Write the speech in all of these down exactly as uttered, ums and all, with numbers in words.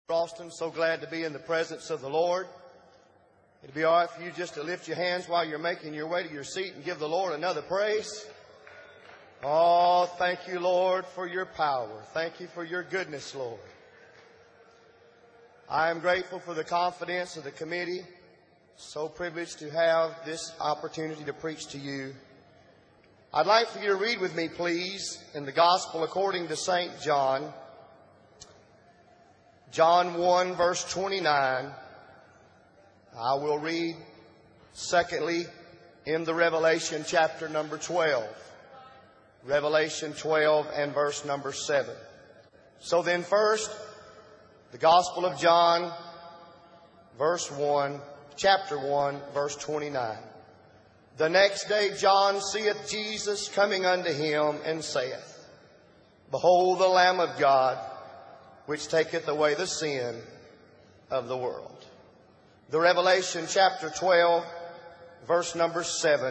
Austin, so glad to be in the presence of the Lord. It'd be all right for you just to lift your hands while you're making your way to your seat and give the Lord another praise. Oh, thank you, Lord, for your power. Thank you for your goodness, Lord. I am grateful for the confidence of the committee. So privileged to have this opportunity to preach to you. I'd like for you to read with me, please, in the Gospel according to Saint John. John one, verse twenty-nine. I will read, secondly, in the Revelation chapter number twelve. Revelation twelve and verse number seven. So then first, the Gospel of John, verse one, chapter one, verse twenty-nine. The next day John seeth Jesus coming unto him, and saith, Behold the Lamb of God, which taketh away the sin of the world. The Revelation chapter twelve, verse number seven.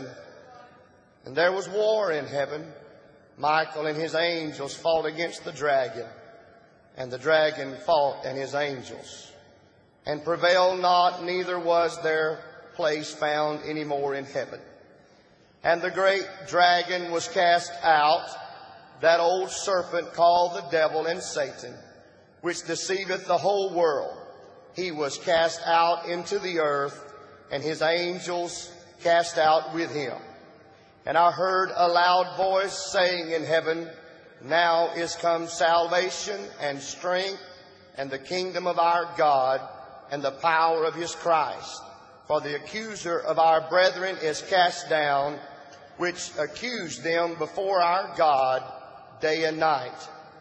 And there was war in heaven. Michael and his angels fought against the dragon, and the dragon fought and his angels, and prevailed not, neither was their place found any more in heaven. And the great dragon was cast out, that old serpent called the devil and Satan, which deceiveth the whole world. He was cast out into the earth, and his angels cast out with him. And I heard a loud voice saying in heaven, Now is come salvation and strength and the kingdom of our God and the power of his Christ. For the accuser of our brethren is cast down, which accused them before our God day and night.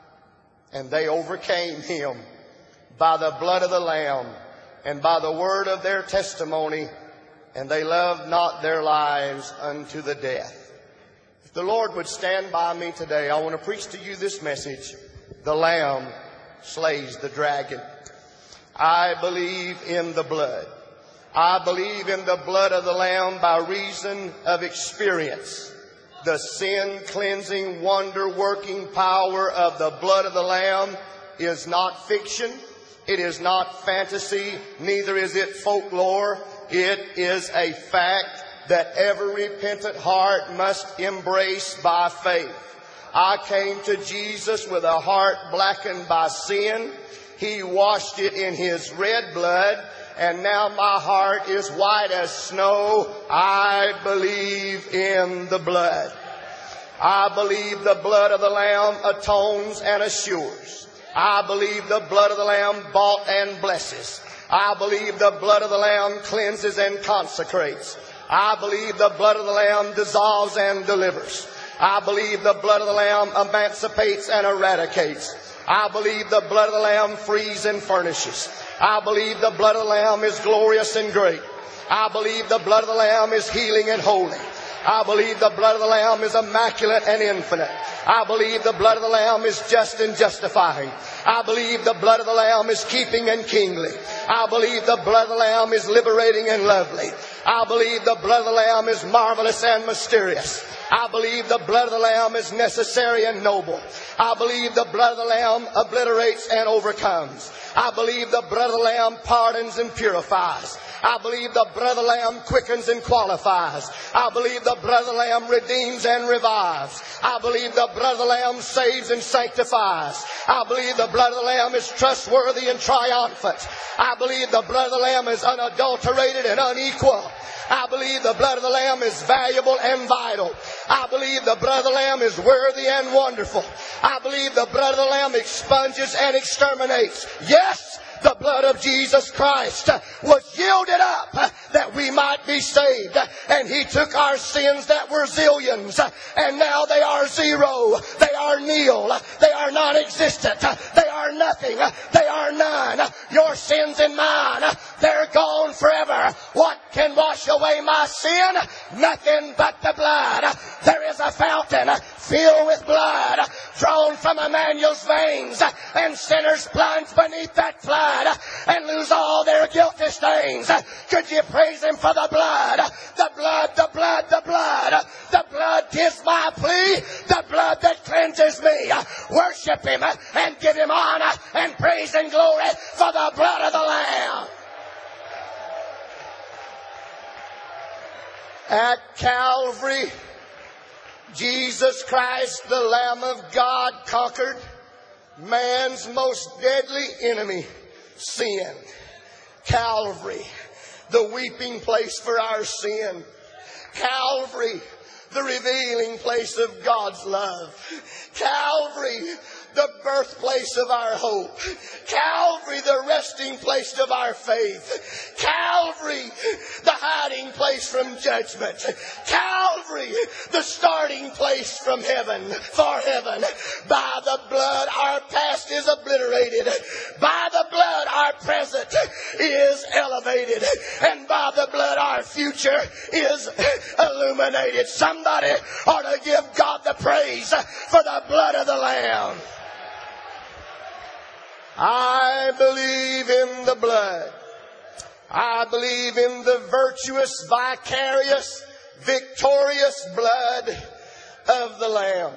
And they overcame him by the blood of the Lamb and by the word of their testimony, and they loved not their lives unto the death. If the Lord would stand by me today, I want to preach to you this message. The Lamb slays the dragon. I believe in the blood. I believe in the blood of the Lamb by reason of experience. The sin-cleansing, wonder-working power of the blood of the Lamb is not fiction. It is not fantasy. Neither is it folklore. It is a fact that every repentant heart must embrace by faith. I came to Jesus with a heart blackened by sin. He washed it in his red blood, and now my heart is white as snow. I believe in the blood. I believe the blood of the Lamb atones and assures. I believe the blood of the Lamb bought and blesses. I believe the blood of the Lamb cleanses and consecrates. I believe the blood of the Lamb dissolves and delivers. I believe the blood of the Lamb emancipates and eradicates. I believe the blood of the Lamb frees and furnishes. I believe the blood of the Lamb is glorious and great. I believe the blood of the Lamb is healing and holy. I believe the blood of the Lamb is immaculate and infinite. I believe the blood of the Lamb is just and justifying. I believe the blood of the Lamb is keeping and kingly. I believe the blood of the Lamb is liberating and lovely. I believe the blood of the Lamb is marvelous and mysterious. I believe the blood of the Lamb is necessary and noble. I believe the blood of the Lamb obliterates and overcomes. I believe the blood of the Lamb pardons and purifies. I believe the blood of the Lamb quickens and qualifies. I believe the blood of the Lamb redeems and revives. I believe the blood of the Lamb saves and sanctifies. I believe the blood of the Lamb is trustworthy and triumphant. I believe the blood of the Lamb is unadulterated and unequal. I believe the blood of the Lamb is valuable and vital. I believe the blood of the Lamb is worthy and wonderful. I believe the blood of the Lamb expunges and exterminates. Yes, the blood of Jesus Christ was yielded up that we might be saved. And he took our sins that were zillions, and now they are zero. They are nil. They are non-existent. They are nothing. They are none. Your sins and mine, they're gone forever. What can wash away my sin? Nothing but the blood. There is a fountain filled with blood drawn from Emmanuel's veins, and sinners plunge beneath that flood and lose all their guilty stains. Could you praise him for the blood? The blood, the blood, the blood. The blood is my plea. The blood that cleanses cleanses me. Worship Him and give Him honor and praise and glory for the blood of the Lamb. At Calvary, Jesus Christ, the Lamb of God, conquered man's most deadly enemy, sin. Calvary, the weeping place for our sin. Calvary, the revealing place of God's love. Calvary, the birthplace of our hope. Calvary, the resting place of our faith. Calvary, the hiding place from judgment. Calvary, the starting place from heaven, for heaven. By the blood, our past is obliterated. By the blood, our present is elevated. And by the blood, our future is illuminated. Somebody ought to give God the praise for the blood of the Lamb. I believe in the blood. I believe in the virtuous, vicarious, victorious blood of the Lamb.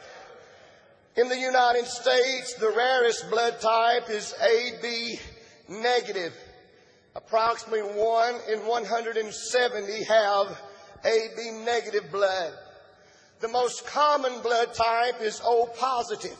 In the United States, the rarest blood type is A B negative. Approximately one in one hundred seventy have A B negative blood. The most common blood type is O positive.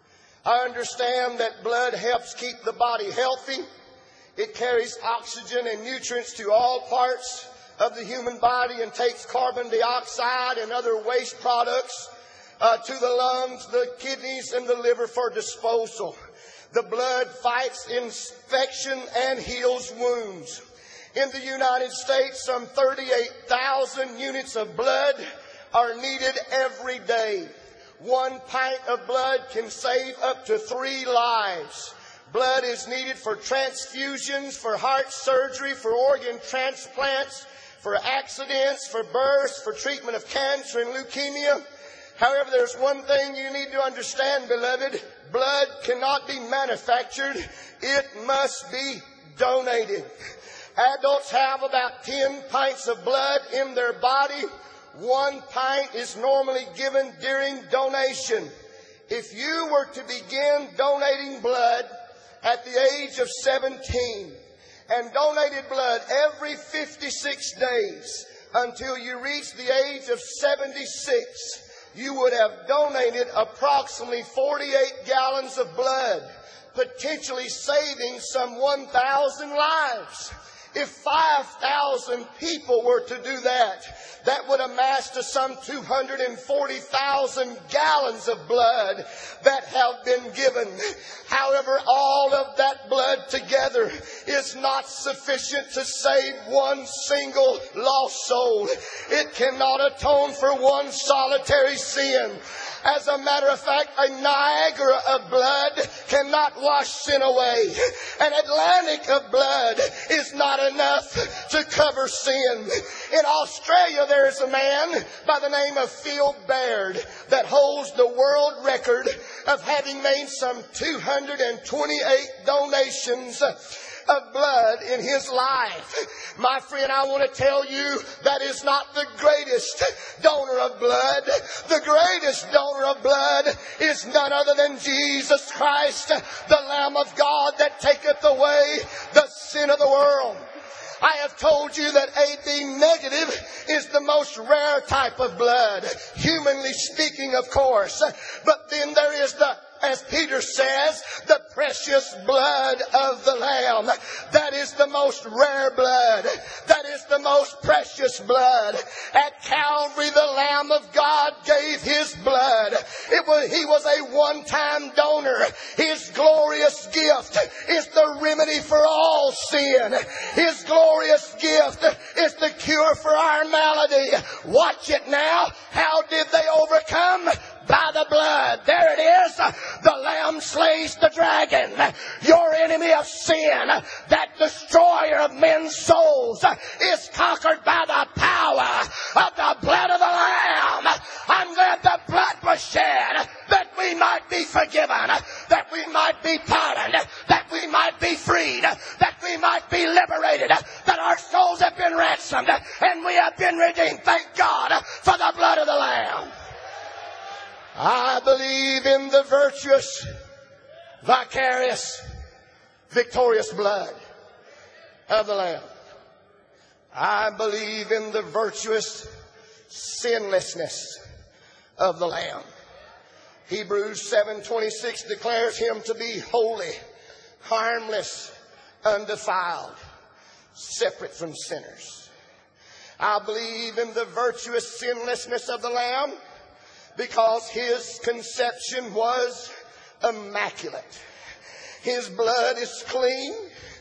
I understand that blood helps keep the body healthy. It carries oxygen and nutrients to all parts of the human body and takes carbon dioxide and other waste products uh, to the lungs, the kidneys, and the liver for disposal. The blood fights infection and heals wounds. In the United States, some thirty-eight thousand units of blood are needed every day. One pint of blood can save up to three lives. Blood is needed for transfusions, for heart surgery, for organ transplants, for accidents, for births, for treatment of cancer and leukemia. However, there's one thing you need to understand, beloved. Blood cannot be manufactured. It must be donated. Adults have about ten pints of blood in their body. One pint is normally given during donation. If you were to begin donating blood at the age of seventeen and donated blood every fifty-six days until you reach the age of seventy-six, you would have donated approximately forty-eight gallons of blood, potentially saving some one thousand lives. If five thousand people were to do that, that would amass to some two hundred forty thousand gallons of blood that have been given. However, all of that blood together is not sufficient to save one single lost soul. It cannot atone for one solitary sin. As a matter of fact, a Niagara of blood cannot wash sin away. An Atlantic of blood is not enough to cover sin. In Australia, there is a man by the name of Phil Baird that holds the world record of having made some two hundred twenty-eight donations of blood in his life. My friend, I want to tell you that is not the greatest donor of blood. The greatest donor of blood is none other than Jesus Christ, the Lamb of God that taketh away the sin of the world. I have told you that A B negative is the most rare type of blood, humanly speaking, of course. But then there is the, as Peter says, the precious blood of the Lamb. That is the most rare blood. That is the most precious blood. At Calvary, the Lamb of God gave His blood. It was, He was a one-time donor. His glorious gift is the remedy for all sin. His glorious gift is the cure for our malady. Watch it now. How did they overcome? By the blood. There it is. The Lamb slays the dragon. Your enemy of sin, that destroyer of men's souls, is conquered by the power of the blood of the Lamb. I'm glad the blood was shed that we might be forgiven, that we might be pardoned, that we might be freed, that we might be liberated, that our souls have been ransomed and we have been redeemed. Thank God for the blood of the Lamb. I believe in the virtuous, vicarious, victorious blood of the Lamb. I believe in the virtuous sinlessness of the Lamb. Hebrews seven twenty-six declares him to be holy, harmless, undefiled, separate from sinners. I believe in the virtuous sinlessness of the Lamb because his conception was immaculate. His blood is clean.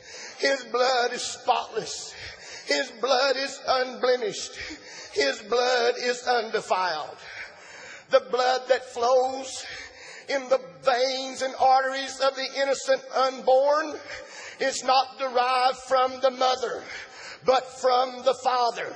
His blood is spotless. His blood is unblemished. His blood is undefiled. The blood that flows in the veins and arteries of the innocent unborn is not derived from the mother, but from the Father.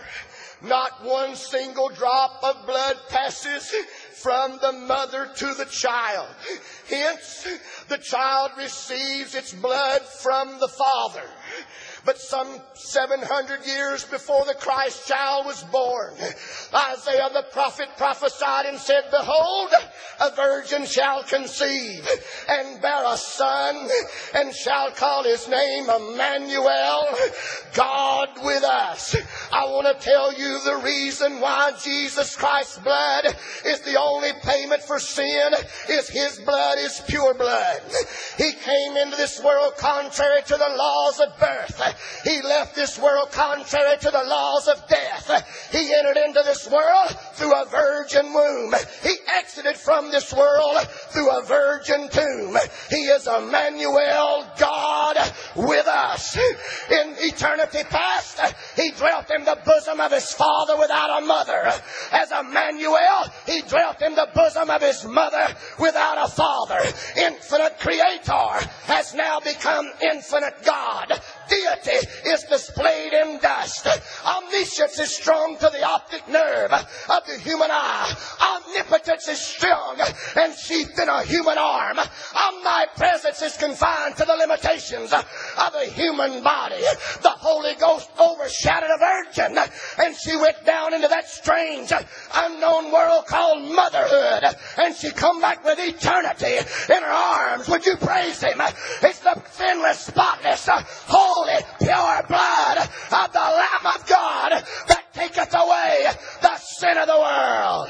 Not one single drop of blood passes from the mother to the child. Hence, the child receives its blood from the Father. But some seven hundred years before the Christ child was born, Isaiah the prophet prophesied and said, behold, a virgin shall conceive and bear a son, and shall call his name Emmanuel, God with us. I want to tell you the reason why Jesus Christ's blood is the only payment for sin is his blood is pure blood. He came into this world contrary to the laws of birth. He left this world contrary to the laws of death. He entered into this world through a virgin womb. He exited from this world through a virgin tomb. He is Emmanuel, God with us. In eternity past, he dwelt in the bosom of his father without a mother. As Emmanuel, he dwelt in the bosom of his mother without a father. Infinite Creator has now become infinite God. Deity is displayed in dust. Omniscience is strung to the optic nerve of the human eye. Omnipotence is strung and sheathed in a human arm. Omnipresence is confined to the limitations of a human body. The Holy Ghost overshadowed a virgin, and she went down into that strange, unknown world called motherhood, and she come back with eternity in her arms. Would you praise him? It's the sinless, spotless, holy, pure blood of the Lamb of God that taketh away the sin of the world.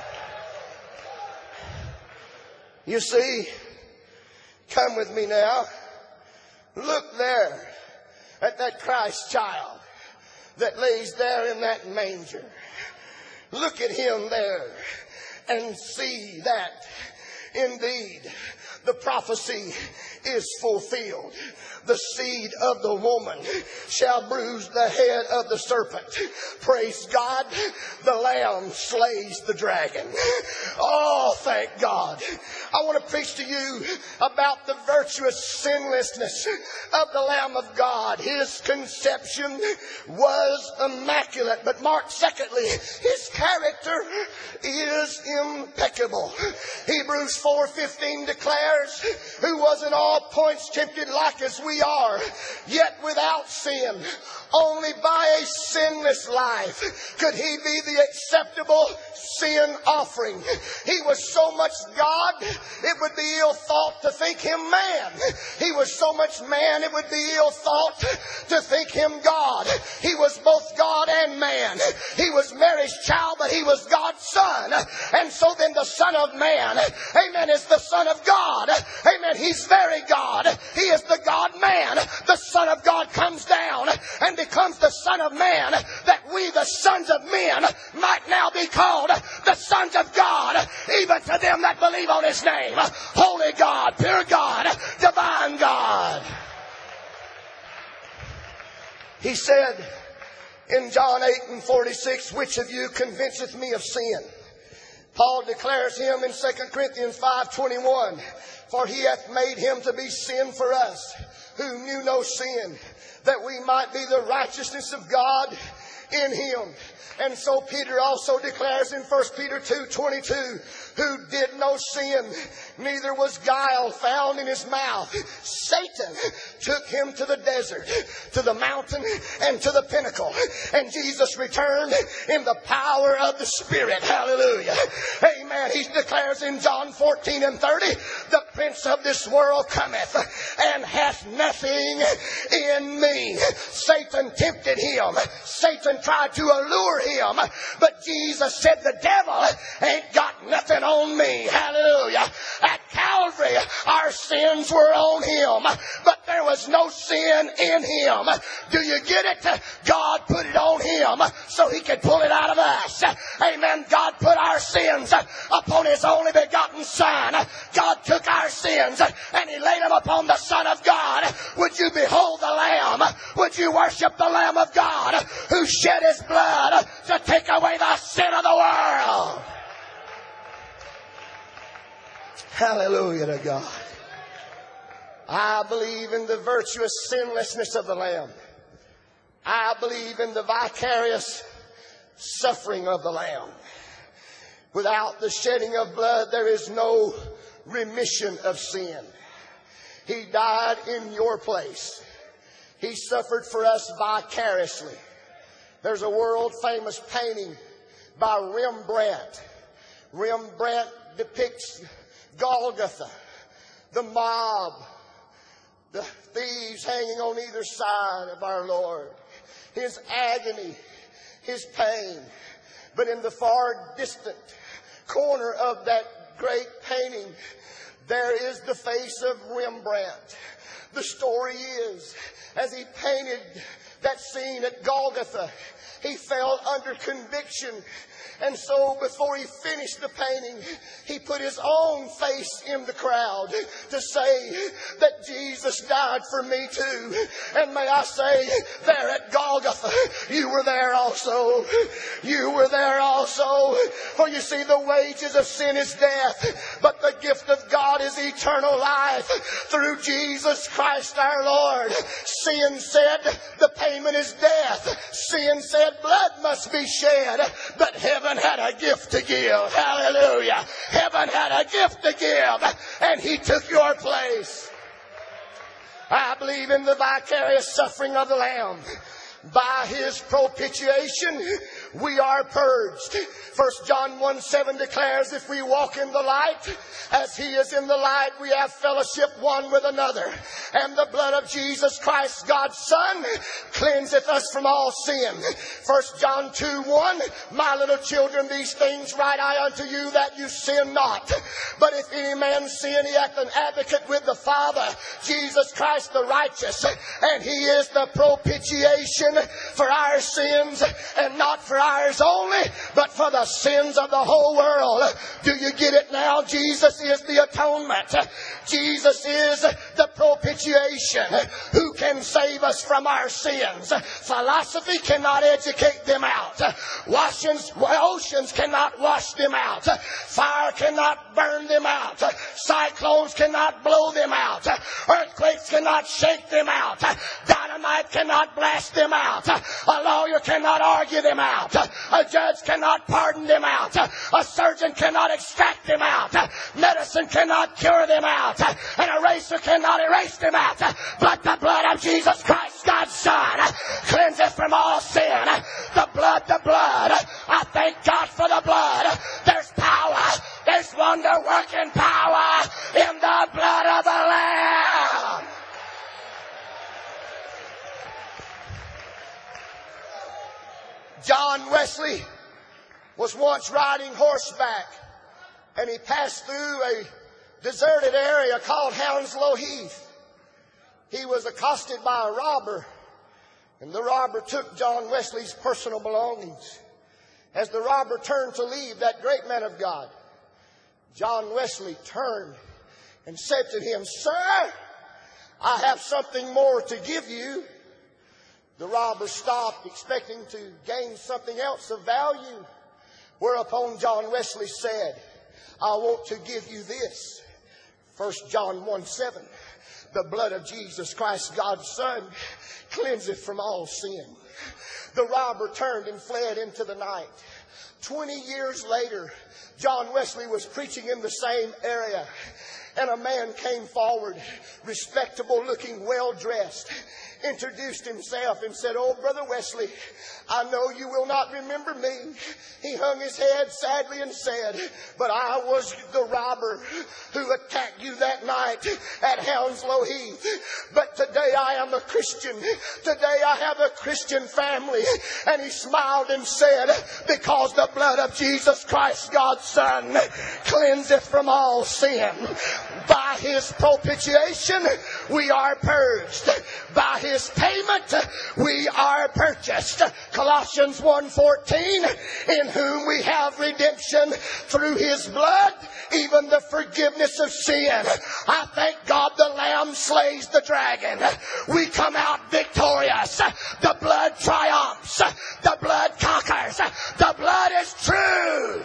You see, come with me now. Look there at that Christ child that lays there in that manger. Look at him there and see that indeed the prophecy is fulfilled. The seed of the woman shall bruise the head of the serpent. Praise God. The Lamb slays the dragon. Oh, thank God. I want to preach to you about the virtuous sinlessness of the Lamb of God. His conception was immaculate. But mark secondly, his character is impeccable. Hebrews four fifteen declares, who was in all points tempted like as we are, yet without sin. Only by a sinless life could he be the acceptable sin offering. He was so much God, it would be ill thought to think him man. He was so much man, it would be ill thought to think him God. He was both God and man. He was Mary's child, but he was God's son. And so then the Son of Man, amen, is the Son of God. Amen, he's very God. He is the God-man. The Son of God comes down and becomes the Son of Man, that we, the sons of men, might now be called the sons of God, even to them that believe on his name. Holy God, pure God, divine God. He said in John eight and forty-six, which of you convinceth me of sin? Paul declares him in Second Corinthians five twenty-one, for he hath made him to be sin for us, who knew no sin, that we might be the righteousness of God in him. And so Peter also declares in First Peter two twenty-two, who did no sin, neither was guile found in his mouth. Satan took him to the desert, to the mountain, and to the pinnacle. And Jesus returned in the power of the Spirit. Hallelujah. Amen. Amen. He declares in John fourteen and thirty, the prince of this world cometh and hath nothing in me. Satan tempted him. Satan tried to allure him. But Jesus said, the devil ain't got nothing on me. Hallelujah. At Calvary, our sins were on him, but there was no sin in him. Do you get it? God put it on him so he could pull it out of us. Amen. God put our sins upon his only begotten Son. God took our sins and he laid them upon the Son of God. Would you behold the Lamb? Would you worship the Lamb of God who shed his blood to take away the sin of the world? Hallelujah to God. I believe in the virtuous sinlessness of the Lamb. I believe in the vicarious suffering of the Lamb. Without the shedding of blood, there is no remission of sin. He died in your place. He suffered for us vicariously. There's a world famous painting by Rembrandt. Rembrandt depicts Golgotha, the mob, the thieves hanging on either side of our Lord, his agony, his pain. But in the far distant corner of that great painting, there is the face of Rembrandt. The story is, as he painted that scene at Golgotha, he fell under conviction. And so before he finished the painting, he put his own face in the crowd to say that Jesus died for me too. And may I say, there at Golgotha, you were there also. You were there also. For you see, the wages of sin is death, but the gift of God is eternal life through Jesus Christ our Lord. Sin said the payment is death. Sin said blood must be shed, but heaven had a gift to give. Hallelujah. Heaven had a gift to give, and he took your place. I believe in the vicarious suffering of the Lamb. By his propitiation, we are purged. First John one seven declares, if we walk in the light, as he is in the light, we have fellowship one with another. And the blood of Jesus Christ, God's Son, cleanseth us from all sin. First John two one, my little children, these things write I unto you, that you sin not. But if any man sin, he hath an advocate with the Father, Jesus Christ the righteous. And he is the propitiation for our sins, and not for ours only, but for the sins of the whole world. Do you get it now? Jesus is the atonement. Jesus is the propitiation. Who can save us from our sins? Philosophy cannot educate them out. Oceans, oceans cannot wash them out. Fire cannot burn them out. Cyclones cannot blow them out. Earthquakes cannot shake them out. Dynamite cannot blast them out. A lawyer cannot argue them out. A judge cannot pardon them out. A surgeon cannot extract them out. Medicine cannot cure them out. An eraser cannot erase them out. But the blood of Jesus Christ, God's Son, cleanses from all sin. The blood, the blood. I thank God for the blood. There's power. There's wonder-working power in the blood of the Lamb. John Wesley was once riding horseback, and he passed through a deserted area called Hounslow Heath. He was accosted by a robber, and the robber took John Wesley's personal belongings. As the robber turned to leave that great man of God, John Wesley turned and said to him, "Sir, I have something more to give you." The robber stopped, expecting to gain something else of value. Whereupon John Wesley said, "I want to give you this." First John one seven, the blood of Jesus Christ, God's Son, cleanseth from all sin. The robber turned and fled into the night. Twenty years later, John Wesley was preaching in the same area, and a man came forward, respectable looking, well dressed. introduced himself and said, "Oh, Brother Wesley, I know you will not remember me." He hung his head sadly and said, "But I was the robber who attacked you that night at Hounslow Heath. But today I am a Christian. Today I have a Christian family." And he smiled and said, "Because the blood of Jesus Christ, God's Son, cleanseth from all sin. By His propitiation we are purged. By His payment we are purchased." Colossians one fourteen, "In whom we have redemption through His blood, even the forgiveness of sin." I thank God the Lamb slays the dragon. We come out victorious. The blood triumphs. The blood conquers. The blood is true.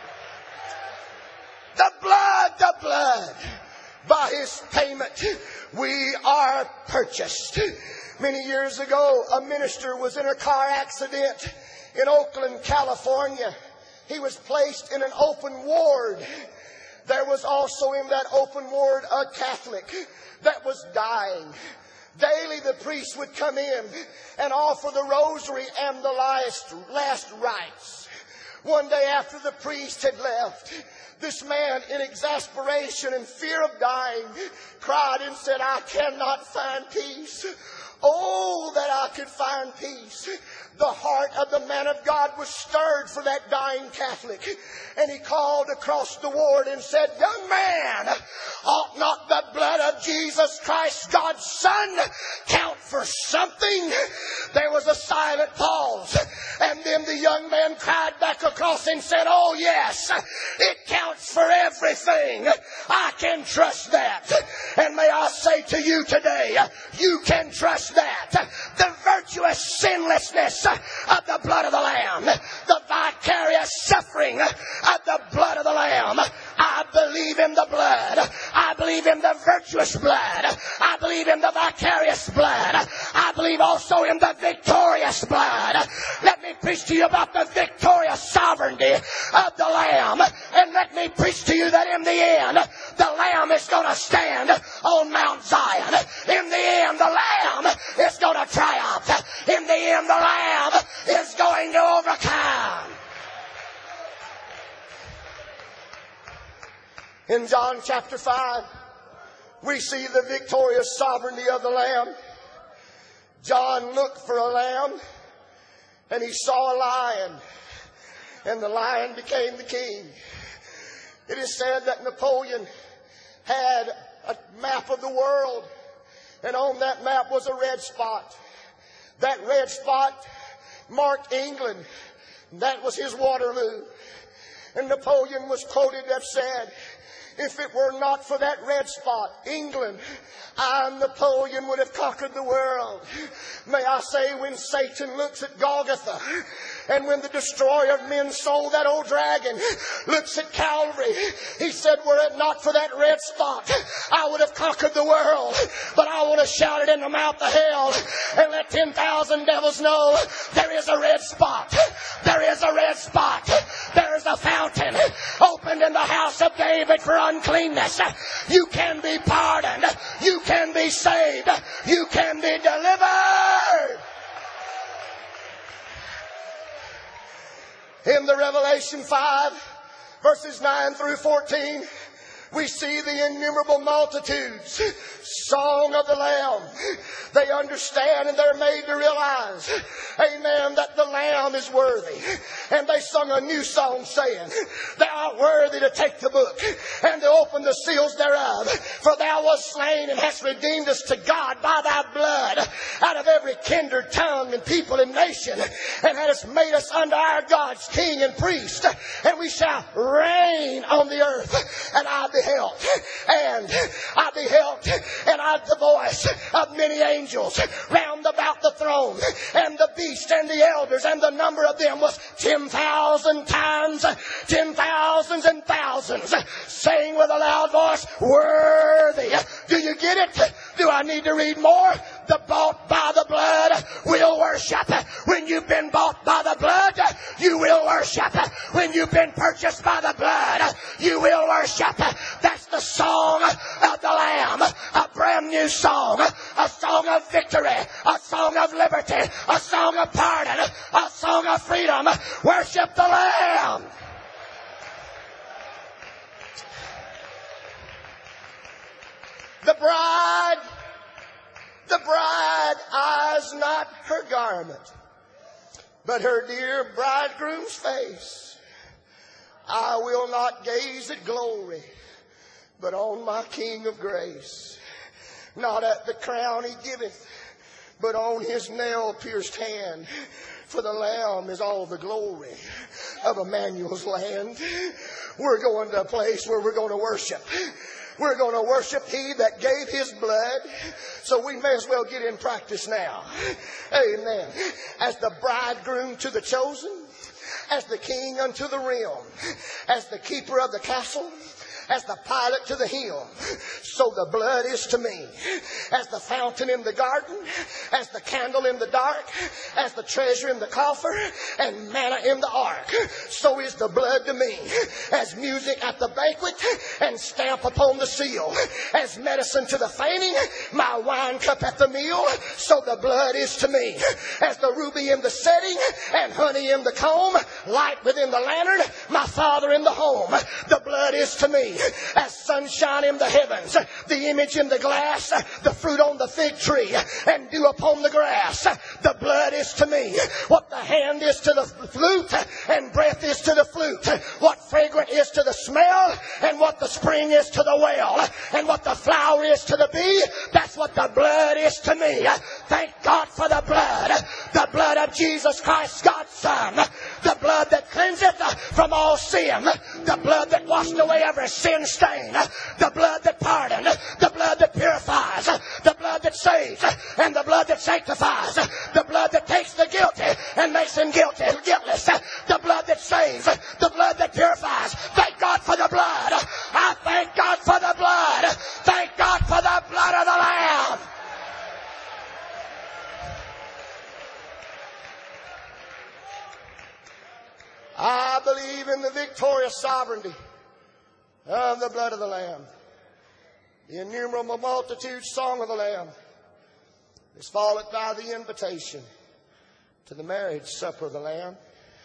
The blood, the blood. By His payment we are purchased. Many years ago, a minister was in a car accident in Oakland, California. He was placed in an open ward. There was also in that open ward a Catholic that was dying. Daily the priest would come in and offer the rosary and the last, last rites. One day after the priest had left, this man, in exasperation and fear of dying, cried and said, "I cannot find peace. Oh, that I could find peace." The heart of the man of God was stirred for that dying Catholic. And he called across the ward and said, "Young man, ought not the blood of Jesus Christ, God's Son, count for something?" There was a silent pause. And then the young man cried back across and said, "Oh yes, it counts for everything. I can trust that." And may I say to you today, you can trust that. The virtuous sinlessness of the blood of the Lamb. The vicarious suffering of the blood of the Lamb. I believe in the blood. I believe in the virtuous blood. I believe in the vicarious blood. I believe also in the victorious blood. Let me preach to you about the victorious sovereignty of the Lamb. And let me preach to you that in the end, the Lamb is going to stand on Mount Zion. In the end, the Lamb is going to triumph. In the end, the Lamb is going to overcome. In John chapter five, we see the victorious sovereignty of the Lamb. John looked for a lamb, and he saw a lion, and the lion became the king. It is said that Napoleon had a map of the world, and on that map was a red spot. That red spot marked England. That was his Waterloo. And Napoleon was quoted to have said, "If it were not for that red spot, England, I, Napoleon, would have conquered the world." May I say, when Satan looks at Golgotha, and when the destroyer of men's soul, that old dragon, looks at Calvary, he said, "Were it not for that red spot, I would have conquered the world." But I want to shout it in the mouth of hell and let ten thousand devils know there is a red spot. There is a red spot. There is a fountain opened in the house of David for uncleanness. You can be pardoned. You can be saved. You can be delivered. In the Revelation five, verses nine through fourteen, we see the innumerable multitudes, song of the Lamb. They understand and they're made to realize, amen, that the Lamb is worthy. And they sung a new song saying, "Thou art worthy to take the book and to open the seals thereof. For thou wast slain and hast redeemed us to God by thy blood out of every kindred, tongue, and people and nation, and hast made us unto our God's king and priest, and we shall reign on the earth." And I beheld, and I beheld, and I the voice of many angels round about the throne, and the beast and the elders, and the number of them was ten thousand times, ten thousands and thousands, saying with a loud voice, "Worthy." Do you get it? Do I need to read more? The bought by the blood will worship. When you've been bought by the blood, you will worship. When you've been purchased by the blood, you will worship. That's the song of the Lamb. A brand new song. A song of victory. A of liberty, a song of pardon, a song of freedom. Worship the Lamb. The bride, the bride eyes not her garment, but her dear bridegroom's face. I will not gaze at glory, but on my King of grace. Not at the crown he giveth, but on his nail-pierced hand. For the Lamb is all the glory of Emmanuel's land. We're going to a place where we're going to worship. We're going to worship He that gave His blood. So we may as well get in practice now. Amen. As the bridegroom to the chosen, as the king unto the realm, as the keeper of the castle, as the pilot to the hill, so the blood is to me. As the fountain in the garden, as the candle in the dark, as the treasure in the coffer, and manna in the ark, so is the blood to me. As music at the banquet, and stamp upon the seal, as medicine to the fainting, my wine cup at the meal, so the blood is to me. As the ruby in the setting, and honey in the comb, light within the lantern, my Father in the home, the blood is to me. As sunshine in the heavens, the image in the glass, the fruit on the fig tree, and dew upon the grass, the blood is to me. What the hand is to the flute, and breath is to the flute. What fragrant is to the smell, and what the spring is to the well, and what the flower is to the bee, that's what the blood is to me. Thank God for the blood. The blood of Jesus Christ, God's Son. The blood that cleanseth from all sin. The blood that washed away every sin stain. The blood that pardons. The blood that purifies. The blood that saves. And the blood that sanctifies. The blood that takes the guilty and makes him guilty, guiltless. The blood that saves. The blood that purifies. Thank God for the blood. I thank God for the blood. Thank God for the blood of the Lamb. I believe in the victorious sovereignty of the blood of the Lamb. The innumerable multitude song of the Lamb is followed by the invitation to the marriage supper of the Lamb.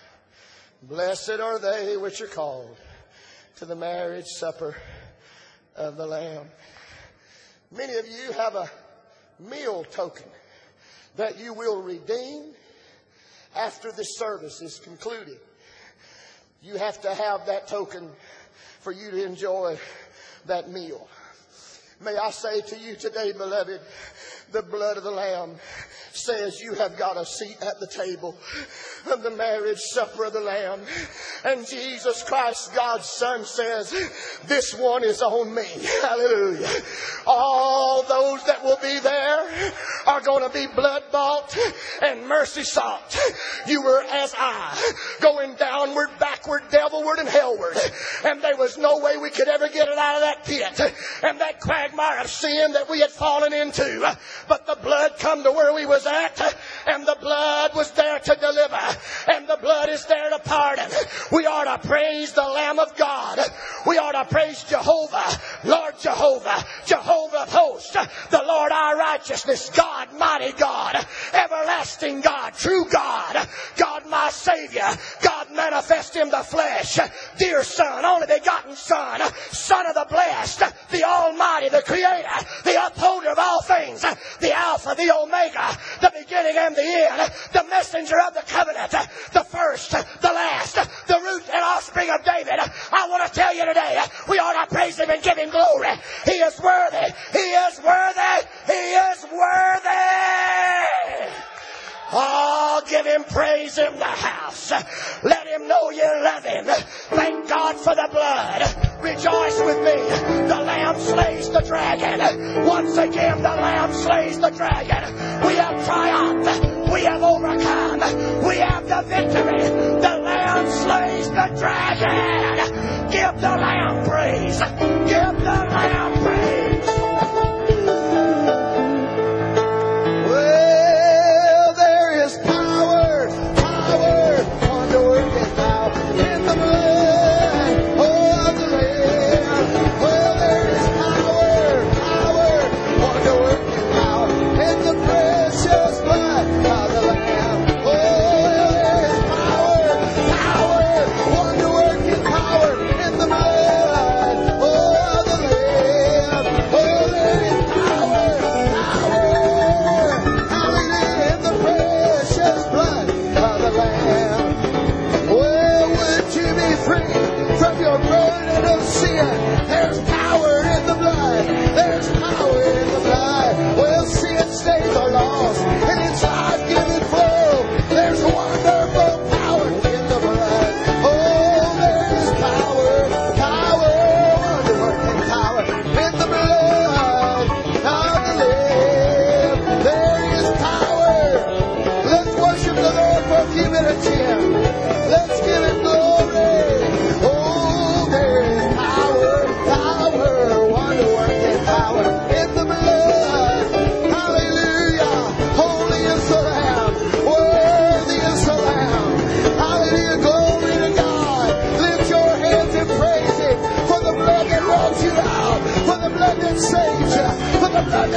Blessed are they which are called to the marriage supper of the Lamb. Many of you have a meal token that you will redeem after this service is concluded. You have to have that token for you to enjoy that meal. May I say to you today, beloved, the blood of the Lamb says you have got a seat at the table of the marriage supper of the Lamb. And Jesus Christ, God's Son, says, this one is on me. Hallelujah. All those that will be there are going to be blood bought and mercy sought. You were as I, going downward, backward, devilward, and hellward. And there was no way we could ever get it out of that pit and that quagmire of sin that we had fallen into. But the blood come to where we was at, and the blood was there to deliver, and the blood is there to pardon. We are to praise the Lamb of God. We are to praise Jehovah, Lord Jehovah, Jehovah of hosts, the Lord our righteousness, God, mighty God, everlasting God, true God, God my Savior, God manifest in the flesh, dear Son, only begotten Son, Son of the blessed, the Almighty, the Creator, the upholder of all things, the Alpha, the Omega, the beginning and the end, the messenger of the covenant, the first, the last, the root and offspring of David. I want to tell you today, we ought to praise Him and give Him glory. He is worthy. He is worthy. He is worthy. Oh, give Him praise in the house. Let Him know you love Him. Thank God for the blood. Rejoice with me. The Lamb slays the dragon. Once again, the Lamb slays the dragon. We have triumphed. We have overcome. We have the victory. The Lamb slays the dragon. Give the Lamb praise. Give the Lamb praise. Precious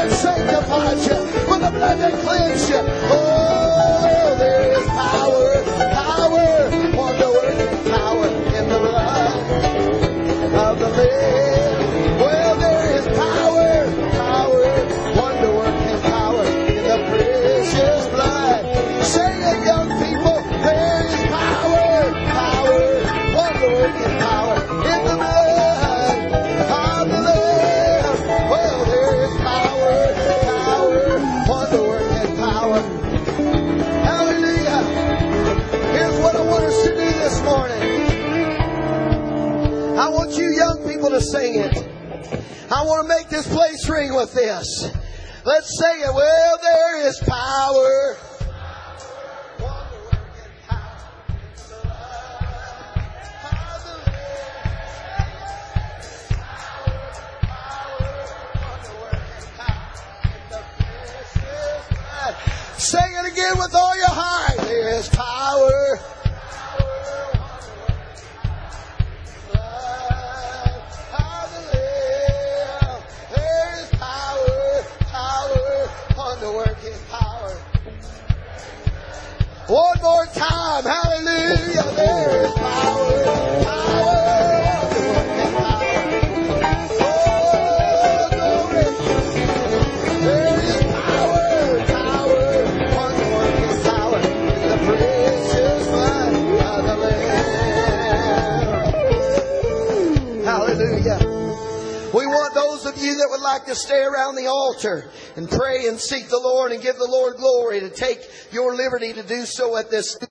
that sanctifies you, for the blood that cleanses you. Oh, there is power, power, wonder-working power in the blood of the Lamb. Well, there is power, power, wonder-working power in the precious blood. Sing it, young people. There is power, power, wonder-working power in the blood of the Lamb. Well, there is power, power, wonder-working power. Hallelujah. Here's what I want us to do this morning. I want you young people to sing it. I want to make this place ring with this. Let's sing it. Well, there is power. Sing it again with all your heart. There is power. There is power, power, wonder-working power. One more time. Hallelujah. There is power, power, wonder-working power. Oh, glory. There is power, power, wonder-working power in the precious blood of the Lamb. Hallelujah. We want those of you that would like to stay around the altar and pray and seek the Lord and give the Lord glory to take your liberty to do so at this